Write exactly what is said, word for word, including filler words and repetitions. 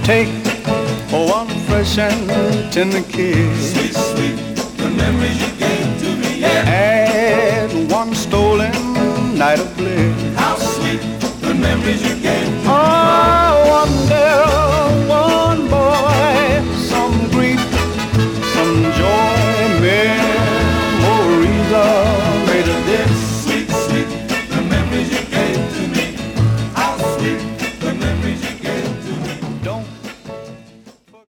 Take one fresh and tender kiss. Sweet, sweet, the memories you gave to me, yeah. Add one stolen night of bliss. How sweet, the memories you gave to me. Oh, one day